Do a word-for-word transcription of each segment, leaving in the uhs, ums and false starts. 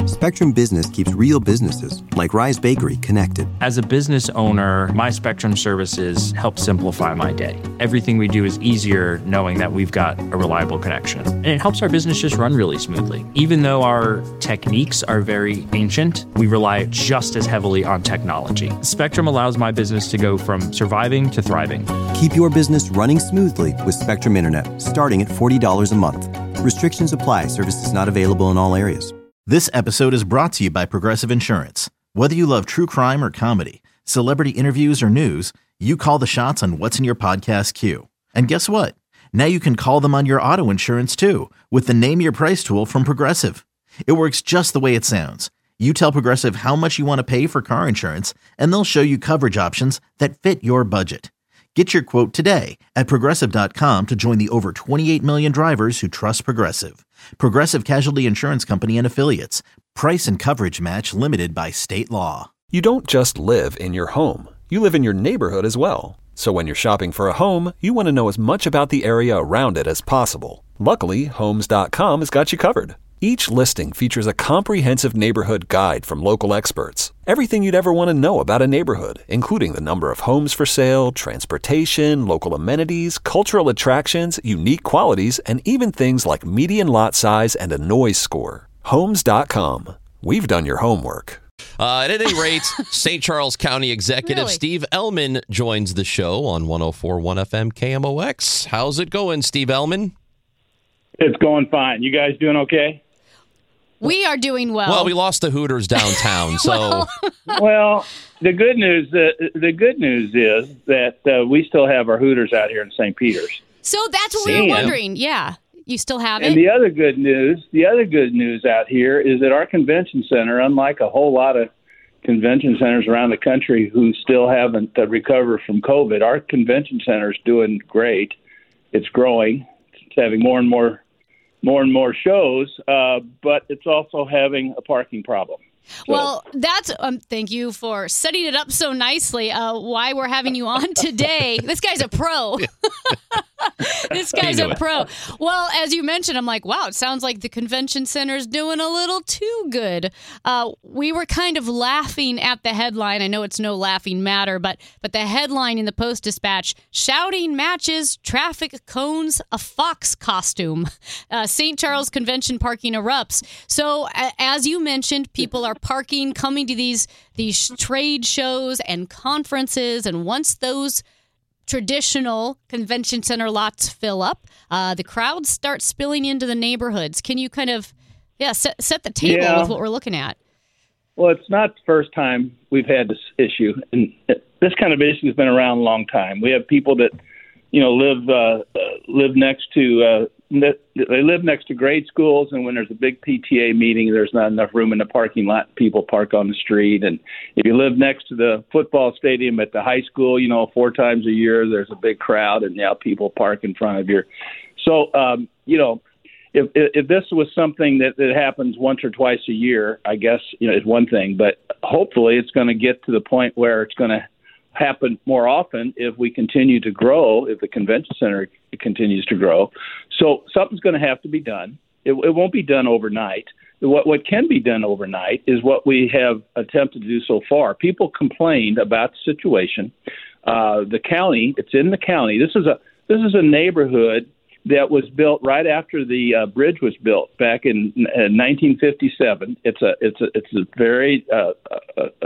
Spectrum Business keeps real businesses, like Rise Bakery, connected. As a business owner, my Spectrum services help simplify my day. Everything we do is easier knowing that we've got a reliable connection. And it helps our business just run really smoothly. Even though our techniques are very ancient, we rely just as heavily on technology. Spectrum allows my business to go from surviving to thriving. Keep your business running smoothly with Spectrum Internet, starting at forty dollars a month. Restrictions apply. Services not available in all areas. This episode is brought to you by Progressive Insurance. Whether you love true crime or comedy, celebrity interviews or news, you call the shots on what's in your podcast queue. And guess what? Now you can call them on your auto insurance too with the Name Your Price tool from Progressive. It works just the way it sounds. You tell Progressive how much you want to pay for car insurance, and they'll show you coverage options that fit your budget. Get your quote today at Progressive dot com to join the over twenty-eight million drivers who trust Progressive. Progressive Casualty Insurance Company and Affiliates. Price and coverage match limited by state law. You don't just live in your home. You live in your neighborhood as well. So when you're shopping for a home, you want to know as much about the area around it as possible. Luckily, Homes dot com has got you covered. Each listing features a comprehensive neighborhood guide from local experts. Everything you'd ever want to know about a neighborhood, including the number of homes for sale, transportation, local amenities, cultural attractions, unique qualities, and even things like median lot size and a noise score. Homes dot com. We've done your homework. Uh, at any rate, Saint Charles County Executive Really? Steve Ellman joins the show on one oh four point one F M K M O X. How's it going, Steve Ellman? It's going fine. You guys doing okay? We are doing well. Well, we lost the Hooters downtown, so Well- Well, the good news the, the good news is that uh, we still have our Hooters out here in Saint Peter's. So that's what we Sam. were wondering. Yeah. You still have And it? the other good news, the other good news out here is that our convention center, unlike a whole lot of convention centers around the country who still haven't uh, recovered from COVID, our convention center is doing great. It's growing. It's having more and more more and more shows, uh, but it's also having a parking problem. So, Well, that's um. Thank you for setting it up so nicely. Uh, why we're having you on today? This guy's a pro. This guy's a pro. Well, as you mentioned, I'm like, wow. It sounds like the convention center's doing a little too good. Uh, we were kind of laughing at the headline. I know it's no laughing matter, but but the headline in the Post Dispatch: shouting matches traffic cones a fox costume. Uh, Saint Charles Convention parking erupts. So a- as you mentioned, people are parking, coming to these these trade shows and conferences, and once those traditional convention center lots fill up, uh, the crowds start spilling into the neighborhoods. Can you kind of, yeah, set, set the table Yeah. with what we're looking at? Well, it's not the first time we've had this issue, and this kind of issue has been around a long time. We have people that, you know, live uh, uh, live next to uh, ne- they live next to grade schools, and when there's a big P T A meeting, there's not enough room in the parking lot. People park on the street, and if you live next to the football stadium at the high school, you know, four times a year there's a big crowd, and now people park in front of your. So, um, you know. If, if this was something that, that happens once or twice a year, I guess, you know, is one thing. But hopefully it's going to get to the point where it's going to happen more often if we continue to grow, if the convention center continues to grow. So something's going to have to be done. It, it won't be done overnight. What, what can be done overnight is what we have attempted to do so far. People complained about the situation. Uh, the county, it's in the county. This is a this is a neighborhood that was built right after the uh, bridge was built back in uh, nineteen fifty-seven. It's a it's a it's a very uh, uh, uh,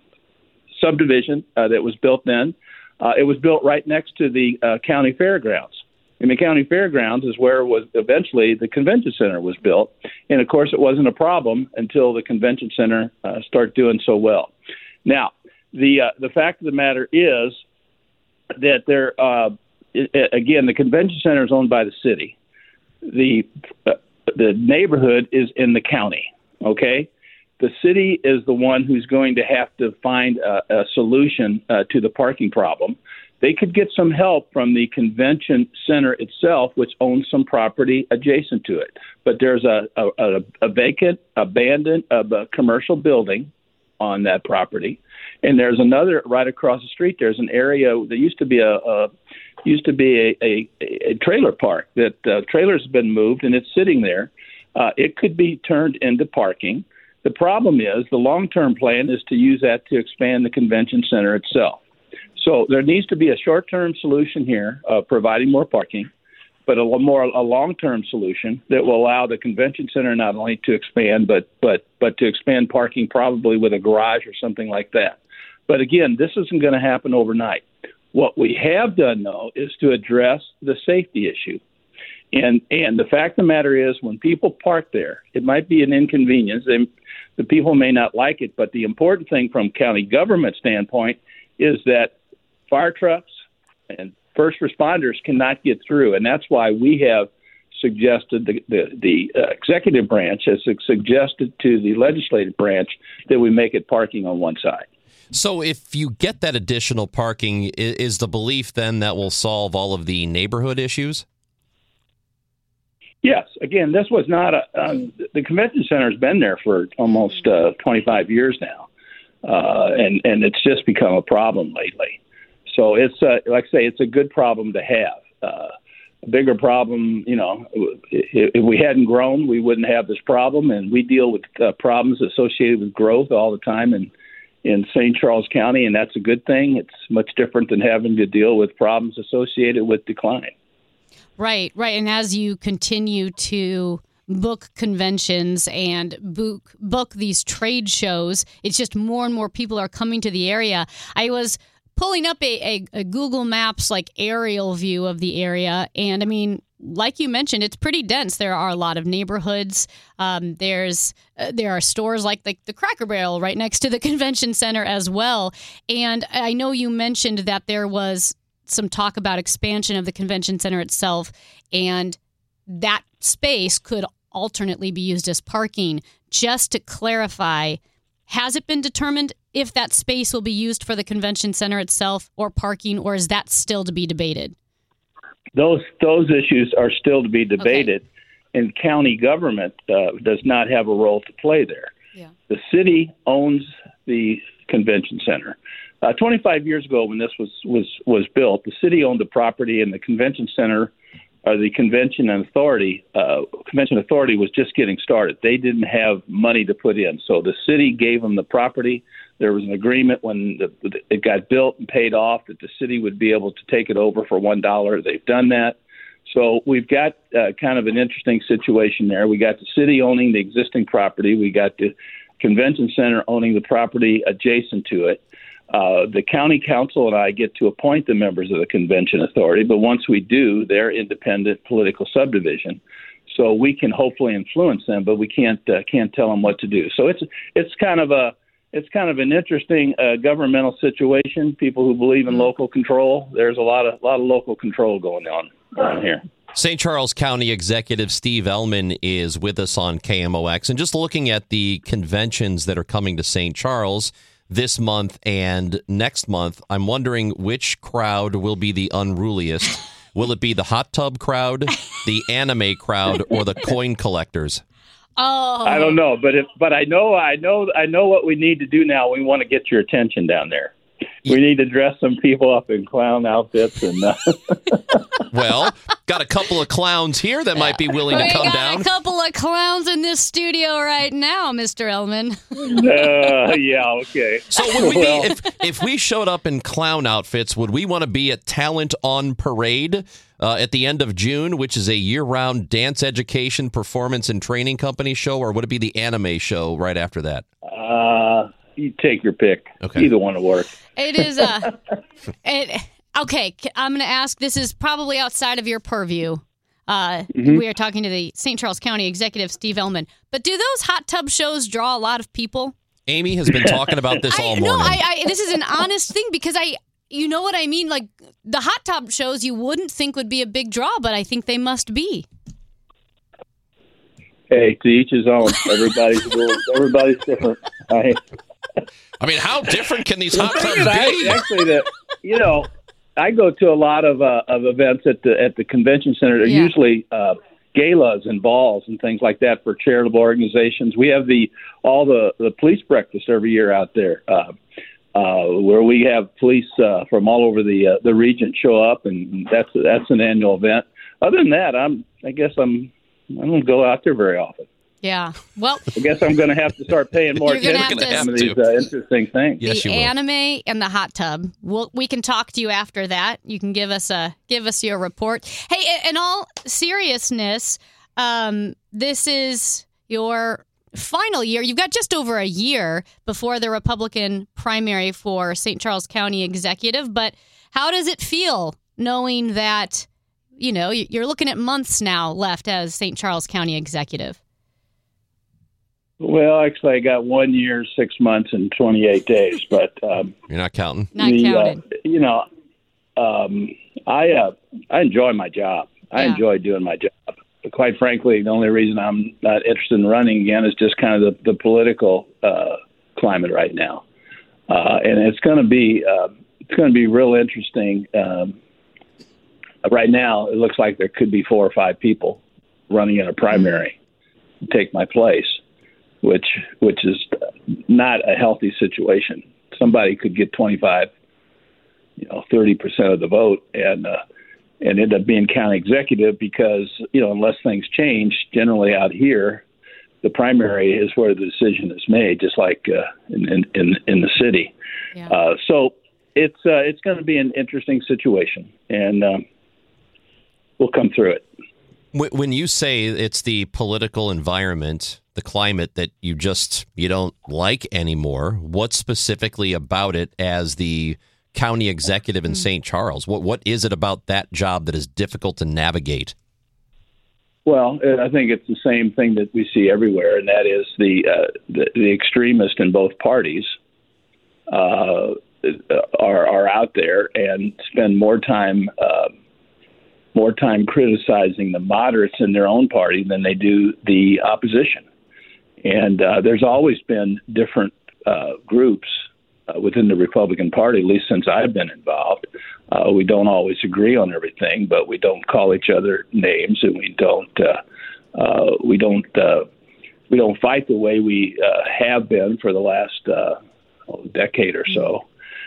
subdivision uh, that was built then. Uh, it was built right next to the uh, county fairgrounds. And the county fairgrounds is where was eventually the convention center was built. And of course, it wasn't a problem until the convention center uh, started doing so well. Now, the uh, the fact of the matter is that there. Uh, It, again, the convention center is owned by the city. The uh, the neighborhood is in the county, okay? The city is the one who's going to have to find a, a solution uh, to the parking problem. They could get some help from the convention center itself, which owns some property adjacent to it. But there's a, a, a vacant, abandoned uh, commercial building on that property. And there's another right across the street. There's an area that used to be a, a used to be a, a, a trailer park that uh, trailers have been moved and it's sitting there. Uh, it could be turned into parking. The problem is the long-term plan is to use that to expand the convention center itself. So there needs to be a short-term solution here, uh, providing more parking, but a more a long-term solution that will allow the convention center not only to expand, but but but to expand parking, probably with a garage or something like that. But again, this isn't going to happen overnight. What we have done, though, is to address the safety issue. And and the fact of the matter is, when people park there, it might be an inconvenience. They, the people may not like it, but the important thing from county government standpoint is that fire trucks and first responders cannot get through, and that's why we have suggested, the the, the uh, executive branch has suggested to the legislative branch that we make it parking on one side. So if you get that additional parking, is the belief then that will solve all of the neighborhood issues? Yes. Again, this was not a uh, the convention center has been there for almost uh, twenty-five years now, uh, and and it's just become a problem lately. So it's uh, like I say, it's a good problem to have. Uh, a bigger problem, you know, if, if we hadn't grown, we wouldn't have this problem, and we deal with uh, problems associated with growth all the time in in Saint Charles County, and that's a good thing. It's much different than having to deal with problems associated with decline. Right, right. And as you continue to book conventions and book book these trade shows, it's just more and more people are coming to the area. I was pulling up a, a, a Google Maps like aerial view of the area, and I mean, like you mentioned, it's pretty dense. There are a lot of neighborhoods. Um, there's uh, there are stores like the, the Cracker Barrel right next to the convention center as well. And I know you mentioned that there was some talk about expansion of the convention center itself, and that space could alternately be used as parking. Just to clarify, has it been determined if that space will be used for the convention center itself or parking, or is that still to be debated? Those those issues are still to be debated, okay. And county government uh, does not have a role to play there. Yeah. The city owns the convention center. Uh, twenty-five years ago, when this was, was, was built, the city owned the property, and the convention center, or the convention authority, uh, convention authority was just getting started. They didn't have money to put in, so the city gave them the property. There was an agreement when the, it got built and paid off that the city would be able to take it over for one dollar. They've done that. So we've got uh, kind of an interesting situation there. We got the city owning the existing property. We got the convention center owning the property adjacent to it. Uh, the county council and I get to appoint the members of the convention authority, but once we do, they're independent political subdivision. So we can hopefully influence them, but we can't uh, can't tell them what to do. So it's it's kind of a it's kind of an interesting uh, governmental situation. People who believe in local control, there's a lot of a lot of local control going on around here. Saint Charles County Executive Steve Ellman is with us on K M O X, and just looking at the conventions that are coming to Saint Charles this month and next month, I'm wondering which crowd will be the unruliest. Will it be the hot tub crowd, the anime crowd, or the coin collectors? Oh, I don't know, but if but I know I know I know what we need to do now. We want to get your attention down there. We need to dress some people up in clown outfits and. Uh... Well, got a couple of clowns here that might be willing we to come got down. A couple of clowns in this studio right now, Mister Ellman. uh, yeah, okay. So would we well, be, if if we showed up in clown outfits, would we want to be at Talent on Parade uh, at the end of June, which is a year-round dance education, performance, and training company show, or would it be the anime show right after that? Uh, you take your pick. Okay. Either one will work. It is uh, it. Okay, I'm going to ask. This is probably outside of your purview. Uh, mm-hmm. We are talking to the Saint Charles County Executive, Steve Ellman. But do those hot tub shows draw a lot of people? Amy has been talking about this all I, morning. No, I, I, this is an honest thing because I, you know what I mean? Like the hot tub shows you wouldn't think would be a big draw, but I think they must be. Hey, to each his own. Everybody's everybody's different. I, I mean, how different can these hot tubs I, be? actually, the, you know, I go to a lot of uh, of events at the at the convention center. They're yeah. usually uh, galas and balls and things like that for charitable organizations. We have the all the, the police breakfast every year out there, uh, uh, where we have police uh, from all over the uh, the region show up, and that's that's an annual event. Other than that, I'm I guess I'm I don't go out there very often. Yeah. Well, I guess I'm going to have to start paying more You're gonna attention to have some to. of these uh, interesting things. Yes, the you will. anime and the hot tub. We'll, we can talk to you after that. You can give us a give us your report. Hey, in all seriousness, um, this is your final year. You've got just over a year before the Republican primary for Saint Charles County Executive. But how does it feel knowing that, you know, you're looking at months now left as Saint Charles County Executive? Well, actually, I got one year, six months, and twenty-eight days. But um, You're not counting? Not the, counted. Uh, you know, um, I uh, I enjoy my job. I Yeah. enjoy doing my job. But quite frankly, the only reason I'm not interested in running again is just kind of the, the political uh, climate right now, uh, and it's going to be uh, it's going to be real interesting. Um, right now, it looks like there could be four or five people running in a primary to take my place, which which is not a healthy situation. Somebody could get twenty-five, you know, thirty percent of the vote and uh, and end up being county executive because, you know, unless things change, generally out here, the primary is where the decision is made, just like uh, in, in in the city. Yeah. Uh, so it's uh, it's going to be an interesting situation, and um, we'll come through it. When you say it's the political environment, the climate that you just you don't like anymore, what specifically about it as the county executive in Saint Charles? What what is it about that job that is difficult to navigate? Well, I think it's the same thing that we see everywhere, and that is the uh, the, the extremists in both parties uh, are are out there and spend more time. Uh, more time criticizing the moderates in their own party than they do the opposition. And uh, there's always been different uh, groups uh, within the Republican Party, at least since I've been involved. Uh, we don't always agree on everything, but we don't call each other names, and we don't uh, uh, we don't uh, we don't fight the way we uh, have been for the last uh, decade or so.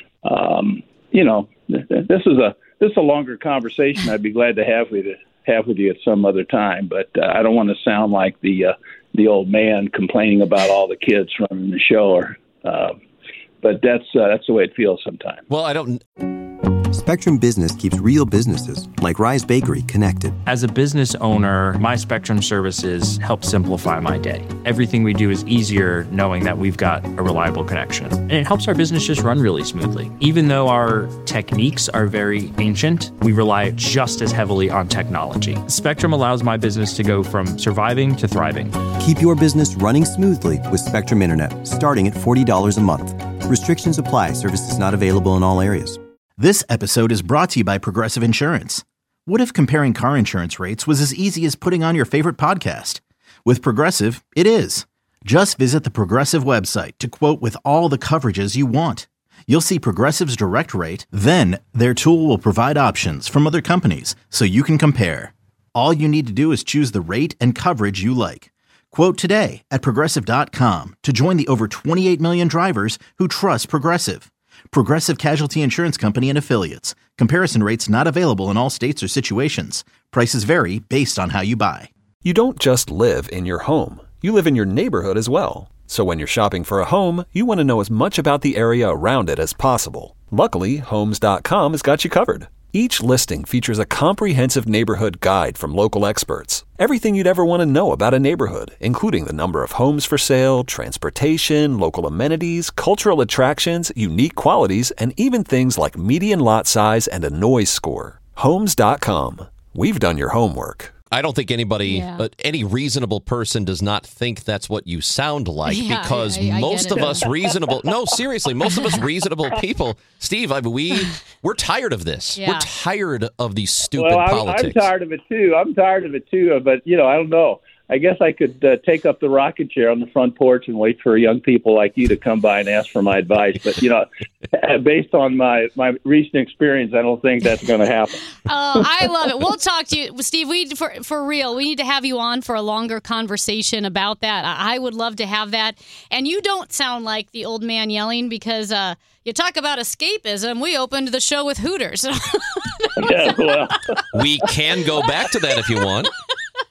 Um, you know, th- this is a This is a longer conversation I'd be glad to have with you, have with you at some other time, but uh, I don't want to sound like the uh, the old man complaining about all the kids running the show. Or, uh, but that's uh, that's the way it feels sometimes. Well, I don't. Spectrum Business keeps real businesses like Rise Bakery connected. As a business owner, my Spectrum services help simplify my day. Everything we do is easier knowing that we've got a reliable connection. And it helps our business just run really smoothly. Even though our techniques are very ancient, we rely just as heavily on technology. Spectrum allows my business to go from surviving to thriving. Keep your business running smoothly with Spectrum Internet, starting at forty dollars a month. Restrictions apply. Services not available in all areas. This episode is brought to you by Progressive Insurance. What if comparing car insurance rates was as easy as putting on your favorite podcast? With Progressive, it is. Just visit the Progressive website to quote with all the coverages you want. You'll see Progressive's direct rate, then their tool will provide options from other companies so you can compare. All you need to do is choose the rate and coverage you like. Quote today at Progressive dot com to join the over twenty-eight million drivers who trust Progressive. Progressive Casualty Insurance Company and Affiliates. Comparison rates not available in all states or situations. Prices vary based on how you buy. You don't just live in your home. You live in your neighborhood as well. So when you're shopping for a home, you want to know as much about the area around it as possible. Luckily, Homes dot com has got you covered. Each listing features a comprehensive neighborhood guide from local experts. Everything you'd ever want to know about a neighborhood, including the number of homes for sale, transportation, local amenities, cultural attractions, unique qualities, and even things like median lot size and a noise score. Homes dot com. We've done your homework. I don't think anybody, Yeah. uh, any reasonable person does not think that's what you sound like Yeah, because I- I- I most get of it. us reasonable, no, seriously, most of us reasonable people, Steve, I, we, we're tired of this. Yeah. We're tired of these stupid Well, I'm, politics. I'm tired of it too. I'm tired of it too. But you know, I don't know. I guess I could uh, take up the rocking chair on the front porch and wait for young people like you to come by and ask for my advice. But you know, based on my, my recent experience, I don't think that's going to happen. Oh, I love it. We'll talk to you, Steve. We for for real. We need to have you on for a longer conversation about that. I, I would love to have that. And you don't sound like the old man yelling because uh, you talk about escapism. We opened the show with Hooters. Yeah, well, We can go back to that if you want.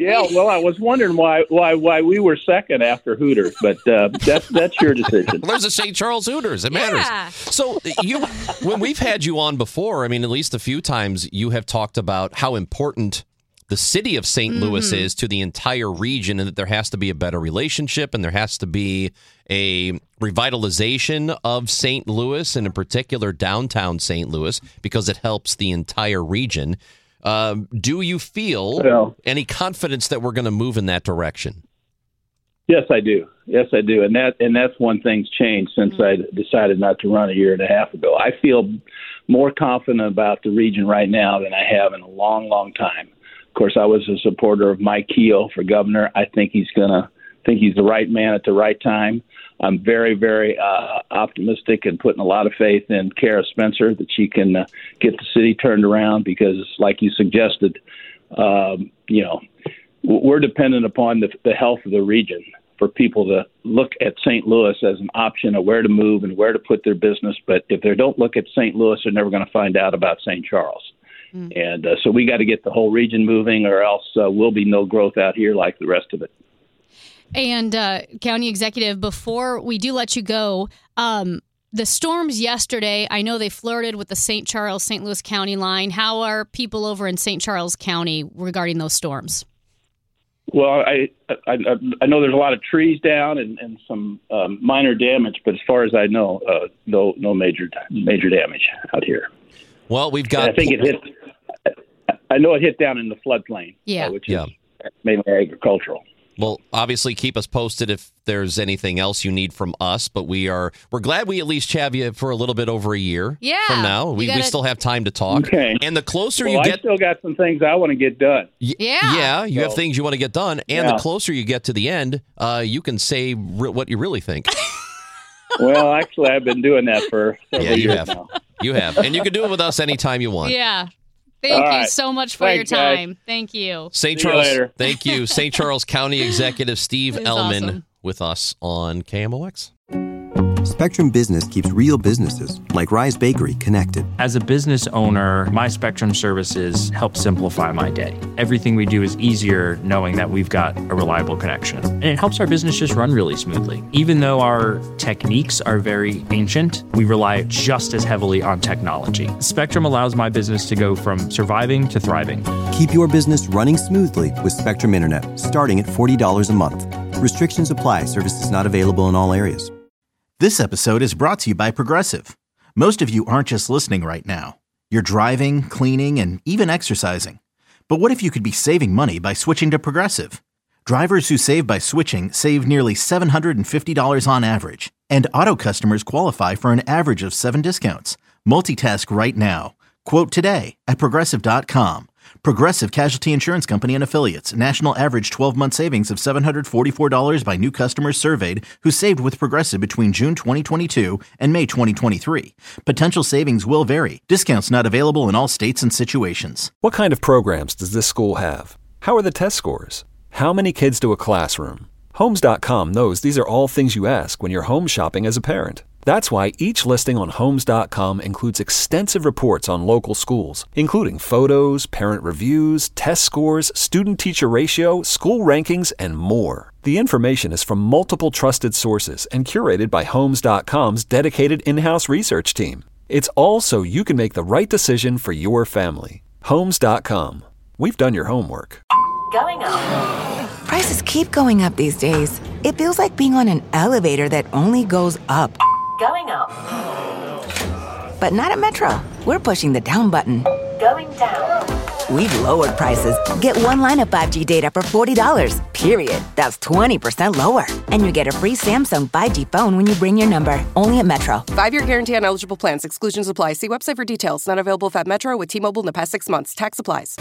Yeah, well, I was wondering why why why we were second after Hooters, but uh, that's that's your decision. Well, there's a Saint Charles Hooters. It matters. Yeah. So you, when we've had you on before, I mean, at least a few times, you have talked about how important the city of Saint Mm-hmm. Louis is to the entire region, and that there has to be a better relationship, and there has to be a revitalization of Saint Louis, and in particular downtown Saint Louis, because it helps the entire region. Um, do you feel Well, any confidence that we're going to move in that direction? yes, I do. Yes, I do, and that and that's one thing's changed since I decided not to run a year and a half ago. I feel more confident about the region right now than I have in a long, long time. Of course, I was a supporter of Mike Keogh for governor. I think he's gonna think he's the right man at the right time. I'm very, very uh, optimistic and putting a lot of faith in Kara Spencer that she can uh, get the city turned around because, like you suggested, um, you know, we're dependent upon the, the health of the region for people to look at Saint Louis as an option of where to move and where to put their business. But if they don't look at Saint Louis, they're never going to find out about Saint Charles. Mm. And uh, so we got to get the whole region moving, or else uh, we'll be no growth out here like the rest of it. And uh, County Executive, before we do let you go, um, the storms yesterday, I know they flirted with the Saint Charles, Saint Louis County line. How are people over in Saint Charles County regarding those storms? Well, I I, I know there's a lot of trees down and, and some um, minor damage, but as far as I know, uh, no no major major damage out here. Well, we've got. And I think it hit. I know it hit down in the floodplain, yeah, uh, which yeah. is mainly agricultural. Well, obviously, keep us posted if there's anything else you need from us. But we are we're glad we at least have you for a little bit over a year. Yeah, from now, we, gotta... we still have time to talk. Okay. And the closer well, you I get, still got some things I want to get done. Y- yeah, yeah, you so, have things you want to get done, and yeah. the closer you get to the end, uh, you can say re- what you really think. Well, actually, I've been doing that for several yeah, you years have. now. You have, and you can do it with us anytime you want. Yeah. Thank All you right. so much for Thanks, your guys. time. Thank you. Saint See you Charles, later. thank you. Saint Charles County Executive Steve This is Ellman awesome. with us on K M O X. Spectrum Business keeps real businesses, like Rise Bakery, connected. As a business owner, my Spectrum services help simplify my day. Everything we do is easier knowing that we've got a reliable connection. And it helps our business just run really smoothly. Even though our techniques are very ancient, we rely just as heavily on technology. Spectrum allows my business to go from surviving to thriving. Keep your business running smoothly with Spectrum Internet, starting at forty dollars a month. Restrictions apply. Services not available in all areas. This episode is brought to you by Progressive. Most of you aren't just listening right now. You're driving, cleaning, and even exercising. But what if you could be saving money by switching to Progressive? Drivers who save by switching save nearly seven hundred fifty dollars on average. And auto customers qualify for an average of seven discounts. Multitask right now. Quote today at Progressive dot com. Progressive Casualty Insurance Company and Affiliates. National average twelve-month savings of seven hundred forty-four dollars by new customers surveyed who saved with Progressive between June twenty twenty-two and May twenty twenty-three. Potential savings will vary. Discounts not available in all states and situations. What kind of programs does this school have? How are the test scores? How many kids do a classroom? Homes dot com knows these are all things you ask when you're home shopping as a parent. That's why each listing on Homes dot com includes extensive reports on local schools, including photos, parent reviews, test scores, student-teacher ratio, school rankings, and more. The information is from multiple trusted sources and curated by Homes dot com's dedicated in-house research team. It's all so you can make the right decision for your family. Homes dot com. We've done your homework. Going up. Prices keep going up these days. It feels like being on an elevator that only goes up. Going up. But not at Metro. We're pushing the down button. Going down. We've lowered prices. Get one line of five G data for forty dollars, period. That's twenty percent lower. And you get a free Samsung five G phone when you bring your number. Only at Metro. Five-year guarantee on eligible plans. Exclusions apply. See website for details. Not available at Metro with T-Mobile in the past six months. Tax applies.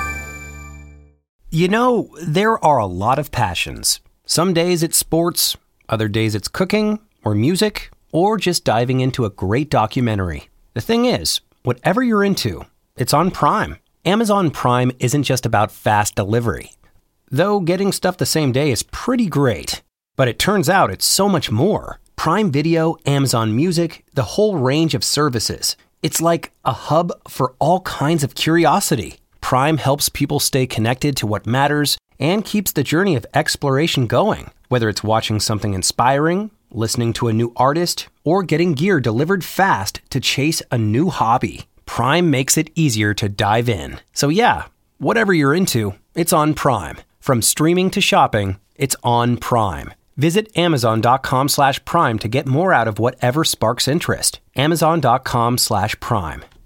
You know, there are a lot of passions. Some days it's sports, other days it's cooking or music, or just diving into a great documentary. The thing is, whatever you're into, it's on Prime. Amazon Prime isn't just about fast delivery. Though getting stuff the same day is pretty great. But it turns out it's so much more. Prime Video, Amazon Music, the whole range of services. It's like a hub for all kinds of curiosity. Prime helps people stay connected to what matters and keeps the journey of exploration going. Whether it's watching something inspiring, listening to a new artist, or getting gear delivered fast to chase a new hobby, Prime makes it easier to dive in. So yeah, whatever you're into, it's on Prime. From streaming to shopping, it's on Prime. Visit amazon.com slash prime to get more out of whatever sparks interest. Amazon.com slash prime.